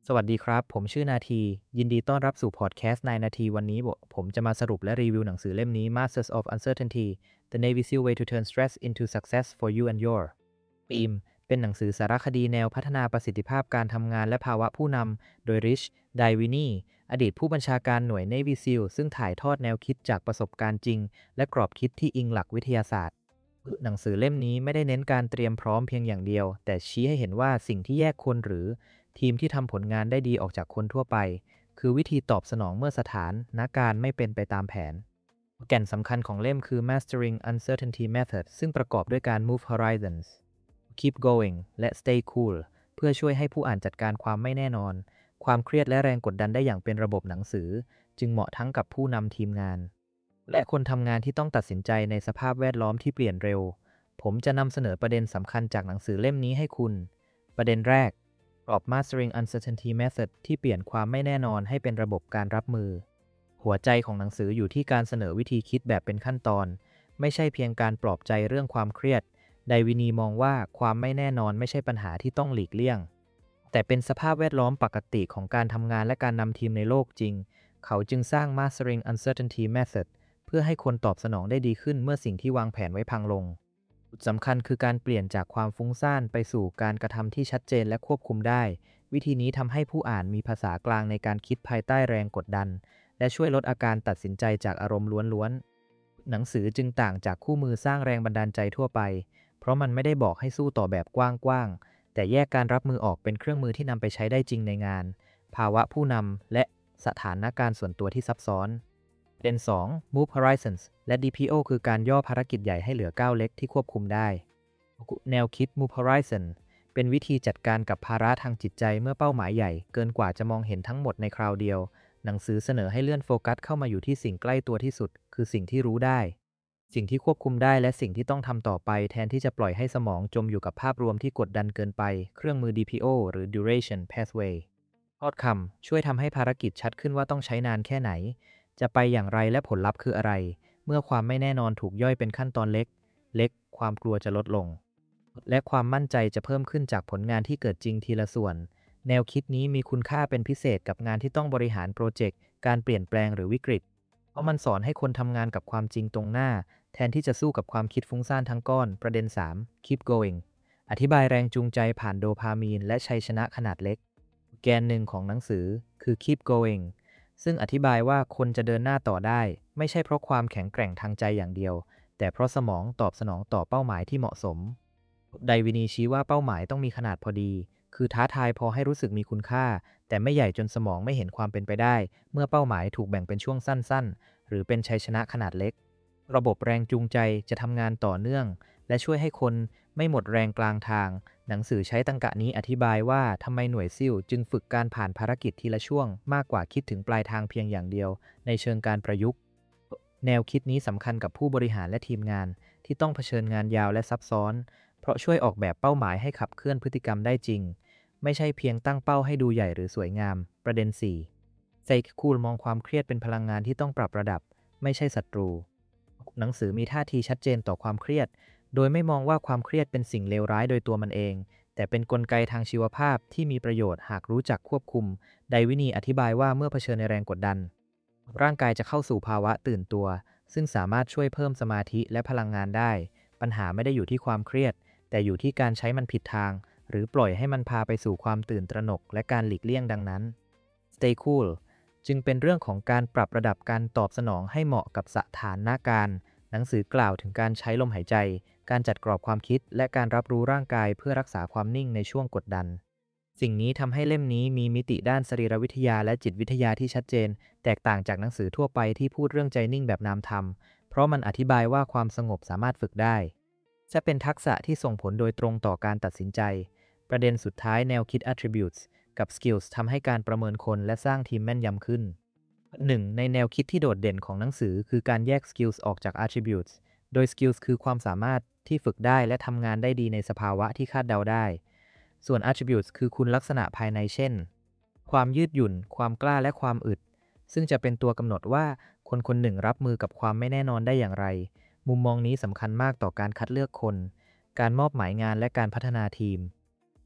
สวัสดีครับผมชื่อนาทียินดีต้อนรับสู่พอดแคสต์นายนาทีวันนี้ผมจะมาสรุปและรีวิวหนังสือเล่มนี้ Masters of Uncertainty: The Navy SEAL Way to Turn Stress into Success for You and Your Team เป็นหนังสือสารคดีแนวพัฒนาประสิทธิภาพการทำงานและภาวะผู้นำโดยริชไดวินีอดีตผู้บัญชาการหน่วย Navy SEAL ซึ่งถ่ายทอดแนวคิดจากประสบการณ์จริงและกรอบคิดที่อิงหลักวิทยาศาสตร์หนังสือเล่มนี้ไม่ได้เน้นการเตรียมพร้อมเพียงอย่างเดียวแต่ชี้ให้เห็นว่าสิ่งที่แยกคนหรือทีมที่ทำผลงานได้ดีออกจากคนทั่วไปคือวิธีตอบสนองเมื่อสถานการณ์ไม่เป็นไปตามแผนแก่นสำคัญของเล่มคือ Mastering Uncertainty Method ซึ่งประกอบด้วยการ Move Horizons Keep Going และ Stay Cool เพื่อช่วยให้ผู้อ่านจัดการความไม่แน่นอนความเครียดและแรงกดดันได้อย่างเป็นระบบหนังสือจึงเหมาะทั้งกับผู้นำทีมงานและคนทำงานที่ต้องตัดสินใจในสภาพแวดล้อมที่เปลี่ยนเร็วผมจะนำเสนอประเด็นสำคัญจากหนังสือเล่มนี้ให้คุณประเด็นแรกกรอบ Mastering Uncertainty Method ที่เปลี่ยนความไม่แน่นอนให้เป็นระบบการรับมือหัวใจของหนังสืออยู่ที่การเสนอวิธีคิดแบบเป็นขั้นตอนไม่ใช่เพียงการปลอบใจเรื่องความเครียดไดวินีมองว่าความไม่แน่นอนไม่ใช่ปัญหาที่ต้องหลีกเลี่ยงแต่เป็นสภาพแวดล้อมปกติของการทำงานและการนำทีมในโลกจริงเขาจึงสร้าง Mastering Uncertainty Method เพื่อให้คนตอบสนองได้ดีขึ้นเมื่อสิ่งที่วางแผนไว้พังลงจุดสำคัญคือการเปลี่ยนจากความฟุ้งซ่านไปสู่การกระทำที่ชัดเจนและควบคุมได้วิธีนี้ทำให้ผู้อ่านมีภาษากลางในการคิดภายใต้แรงกดดันและช่วยลดอาการตัดสินใจจากอารมณ์ล้วนๆหนังสือจึงต่างจากคู่มือสร้างแรงบันดาลใจทั่วไปเพราะมันไม่ได้บอกให้สู้ต่อแบบกว้างๆแต่แยกการรับมือออกเป็นเครื่องมือที่นำไปใช้ได้จริงในงานภาวะผู้นำและสถานการณ์ส่วนตัวที่ซับซ้อนประเด็น2 Move Horizons และ DPO คือการย่อภารกิจใหญ่ให้เหลือก้าวเล็กที่ควบคุมได้แนวคิด Move Horizon เป็นวิธีจัดการกับภาระทางจิตใจเมื่อเป้าหมายใหญ่เกินกว่าจะมองเห็นทั้งหมดในคราวเดียวหนังสือเสนอให้เลื่อนโฟกัสเข้ามาอยู่ที่สิ่งใกล้ตัวที่สุดคือสิ่งที่รู้ได้สิ่งที่ควบคุมได้และสิ่งที่ต้องทำต่อไปแทนที่จะปล่อยให้สมองจมอยู่กับภาพรวมที่กดดันเกินไปเครื่องมือ DPO หรือ Duration Pathway ทอดคำช่วยทำให้ภารกิจชัดขึ้นว่าต้องใช้นานแค่ไหนจะไปอย่างไรและผลลัพธ์คืออะไรเมื่อความไม่แน่นอนถูกย่อยเป็นขั้นตอนเล็กความกลัวจะลดลงและความมั่นใจจะเพิ่มขึ้นจากผลงานที่เกิดจริงทีละส่วนแนวคิดนี้มีคุณค่าเป็นพิเศษกับงานที่ต้องบริหารโปรเจกต์การเปลี่ยนแปลงหรือวิกฤตเพราะมันสอนให้คนทำงานกับความจริงตรงหน้าแทนที่จะสู้กับความคิดฟุ้งซ่านทั้งก้อนประเด็น3 Keep Going อธิบายแรงจูงใจผ่านโดพามีนและชัยชนะขนาดเล็กแกนหนึ่งของหนังสือคือ Keep Goingซึ่งอธิบายว่าคนจะเดินหน้าต่อได้ไม่ใช่เพราะความแข็งแกร่งทางใจอย่างเดียวแต่เพราะสมองตอบสนองต่อเป้าหมายที่เหมาะสมไดวินีชี้ว่าเป้าหมายต้องมีขนาดพอดีคือท้าทายพอให้รู้สึกมีคุณค่าแต่ไม่ใหญ่จนสมองไม่เห็นความเป็นไปได้เมื่อเป้าหมายถูกแบ่งเป็นช่วงสั้นๆหรือเป็นชัยชนะขนาดเล็กระบบแรงจูงใจจะทำงานต่อเนื่องและช่วยให้คนไม่หมดแรงกลางทางหนังสือใช้ตรรกะนี้อธิบายว่าทำไมหน่วยซิลจึงฝึกการผ่านภารกิจทีละช่วงมากกว่าคิดถึงปลายทางเพียงอย่างเดียวในเชิงการประยุกต์แนวคิดนี้สำคัญกับผู้บริหารและทีมงานที่ต้องเผชิญงานยาวและซับซ้อนเพราะช่วยออกแบบเป้าหมายให้ขับเคลื่อนพฤติกรรมได้จริงไม่ใช่เพียงตั้งเป้าให้ดูใหญ่หรือสวยงามประเด็น4ไซคูลมองความเครียดเป็นพลังงานที่ต้องปรับระดับไม่ใช่ศัตรูหนังสือมีท่าทีชัดเจนต่อความเครียดโดยไม่มองว่าความเครียดเป็นสิ่งเลวร้ายโดยตัวมันเองแต่เป็นกลไกทางชีวภาพที่มีประโยชน์หากรู้จักควบคุมไดวินีอธิบายว่าเมื่อเผชิญในแรงกดดันร่างกายจะเข้าสู่ภาวะตื่นตัวซึ่งสามารถช่วยเพิ่มสมาธิและพลังงานได้ปัญหาไม่ได้อยู่ที่ความเครียดแต่อยู่ที่การใช้มันผิดทางหรือปล่อยให้มันพาไปสู่ความตื่นตระหนกและการหลีกเลี่ยงดังนั้น Stay Cool จึงเป็นเรื่องของการปรับระดับการตอบสนองให้เหมาะกับสถานการณ์หนังสือกล่าวถึงการใช้ลมหายใจการจัดกรอบความคิดและการรับรู้ร่างกายเพื่อรักษาความนิ่งในช่วงกดดันสิ่งนี้ทำให้เล่มนี้มีมิติด้านสรีรวิทยาและจิตวิทยาที่ชัดเจนแตกต่างจากหนังสือทั่วไปที่พูดเรื่องใจนิ่งแบบนามธรรมเพราะมันอธิบายว่าความสงบสามารถฝึกได้จะเป็นทักษะที่ส่งผลโดยตรงต่อการตัดสินใจประเด็นสุดท้ายแนวคิด attributes กับ skills ทำให้การประเมินคนและสร้างทีมแม่นยำขึ้นหนึ่งในแนวคิดที่โดดเด่นของหนังสือคือการแยก skills ออกจาก attributes โดย skills คือความสามารถที่ฝึกได้และทำงานได้ดีในสภาวะที่คาดเดาได้ส่วน attributes คือคุณลักษณะภายในเช่นความยืดหยุ่นความกล้าและความอึดซึ่งจะเป็นตัวกำหนดว่าคนคนหนึ่งรับมือกับความไม่แน่นอนได้อย่างไรมุมมองนี้สำคัญมากต่อการคัดเลือกคนการมอบหมายงานและการพัฒนาทีม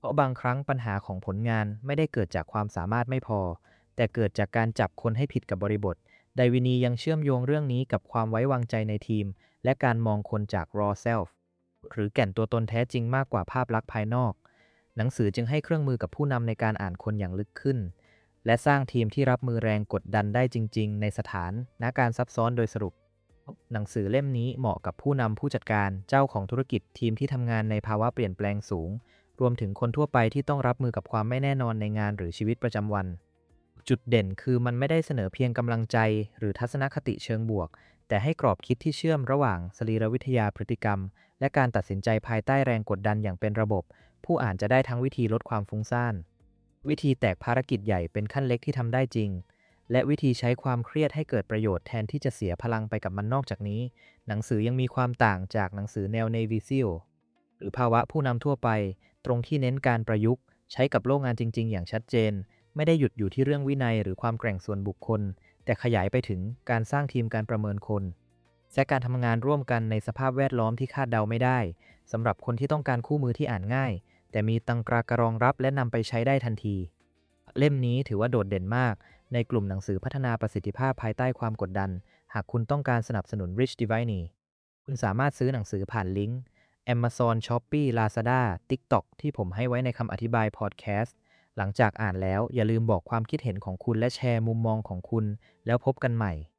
เพราะบางครั้งปัญหาของผลงานไม่ได้เกิดจากความสามารถไม่พอแต่เกิดจากการจับคนให้ผิดกับบริบทไดวินียังเชื่อมโยงเรื่องนี้กับความไว้วางใจในทีมและการมองคนจาก raw self หรือแก่นตัวตนแท้จริงมากกว่าภาพลักษณ์ภายนอกหนังสือจึงให้เครื่องมือกับผู้นำในการอ่านคนอย่างลึกขึ้นและสร้างทีมที่รับมือแรงกดดันได้จริงๆในสถานการณ์ซับซ้อนโดยสรุปหนังสือเล่มนี้เหมาะกับผู้นำผู้จัดการเจ้าของธุรกิจทีมที่ทำงานในภาวะเปลี่ยนแปลงสูงรวมถึงคนทั่วไปที่ต้องรับมือกับความไม่แน่นอนในงานหรือชีวิตประจำวันจุดเด่นคือมันไม่ได้เสนอเพียงกำลังใจหรือทัศนคติเชิงบวกแต่ให้กรอบคิดที่เชื่อมระหว่างสรีรวิทยาพฤติกรรมและการตัดสินใจภายใต้แรงกดดันอย่างเป็นระบบผู้อ่านจะได้ทั้งวิธีลดความฟุ้งซ่านวิธีแตกภารกิจใหญ่เป็นขั้นเล็กที่ทำได้จริงและวิธีใช้ความเครียดให้เกิดประโยชน์แทนที่จะเสียพลังไปกับมันนอกจากนี้หนังสือยังมีความต่างจากหนังสือแนว Navy SEAL หรือภาวะผู้นำทั่วไปตรงที่เน้นการประยุกต์ใช้กับโลกงานจริงๆอย่างชัดเจนไม่ได้หยุดอยู่ที่เรื่องวินัยหรือความแกร่งส่วนบุคคลแต่ขยายไปถึงการสร้างทีมการประเมินคนและการทำงานร่วมกันในสภาพแวดล้อมที่คาดเดาไม่ได้สำหรับคนที่ต้องการคู่มือที่อ่านง่ายแต่มีตรรกะรองรับและนำไปใช้ได้ทันทีเล่มนี้ถือว่าโดดเด่นมากในกลุ่มหนังสือพัฒนาประสิทธิภาพภายใต้ความกดดันหากคุณต้องการสนับสนุน Rich Divine คุณสามารถซื้อหนังสือผ่านลิงก์ Amazon Shopee Lazada TikTok ที่ผมให้ไว้ในคำอธิบายพอดแคสต์หลังจากอ่านแล้วอย่าลืมบอกความคิดเห็นของคุณและแชร์มุมมองของคุณแล้วพบกันใหม่